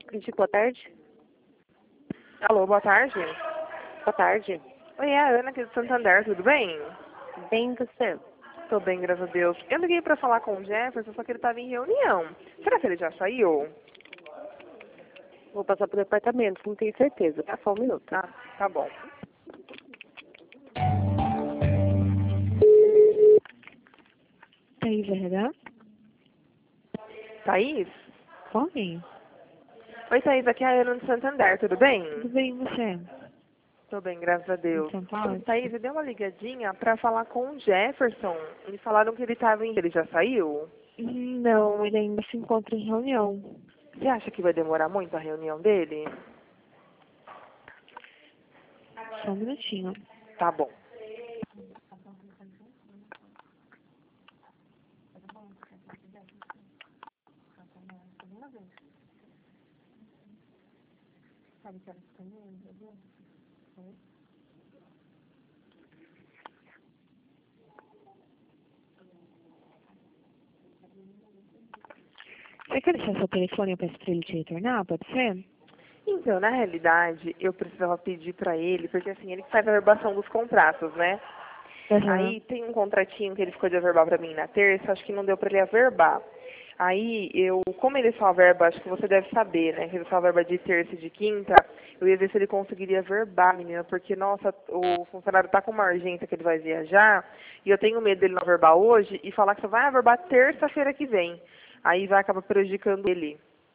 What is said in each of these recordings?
Crítico, boa tarde. Alô, boa tarde. Boa tarde. Oi, é a Ana aqui do Santander, tudo bem? Bem, você? Tô bem, graças a Deus. Eu liguei pra falar com o Jefferson, só que ele tava em reunião. Será que ele já saiu? Vou passar pro departamento, não tenho certeza. Tá, só um minuto. Tá bom. Thaís RH? Thaís? Oi, Oi, Thaís, aqui é a Ana do Santander, tudo bem? tudo bem e você? Tô bem, graças a Deus. Então tá ótimo. Thaís, eu dei uma ligadinha pra falar com o Jefferson. Me falaram que ele tava em... Ele já saiu? Não, ele ainda se encontra em reunião. Você acha que vai demorar muito a reunião dele? Só um minutinho. Tá bom. Você quer deixar seu telefone? Eu peço pra ele te retornar, pode ser? Então, na realidade, eu precisava pedir pra ele, porque assim, ele que faz a averbação dos contratos, né? Aham. Aí tem um contratinho que ele ficou de averbar pra mim na terça, acho que não deu pra ele averbar. Aí como ele só averba, acho que você deve saber, né? Que ele só averba de terça e de quinta, eu ia ver se ele conseguiria averbar, menina, porque, nossa, o funcionário tá com uma urgência que ele vai viajar, e eu tenho medo dele não averbar hoje e falar que só vai averbar terça-feira que vem. Aí vai acabar prejudicando ele.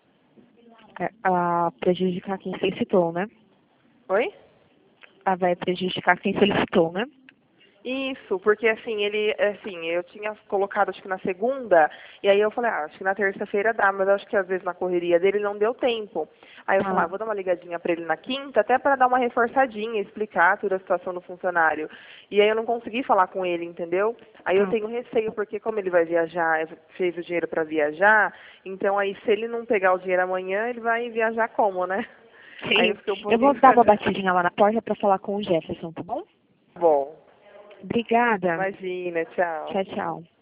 Prejudicar quem solicitou, né? Oi? Vai prejudicar quem solicitou, né? Isso, porque assim, eu tinha colocado acho que na segunda, e aí eu falei, acho que na terça-feira dá, mas acho que às vezes na correria dele não deu tempo. Aí eu falei, vou dar uma ligadinha pra ele na quinta, até para dar uma reforçadinha, explicar toda a situação do funcionário. E aí eu não consegui falar com ele, entendeu? Aí eu tenho receio, porque como ele vai viajar, fez o dinheiro para viajar, então aí se ele não pegar o dinheiro amanhã, ele vai viajar como, né? Aí eu Sim. fiquei um Eu vou pouquinho... dar uma batidinha lá na porta pra falar com o Jefferson, tá bom? Bom, Obrigada. imagina, tchau. Tchau, tchau.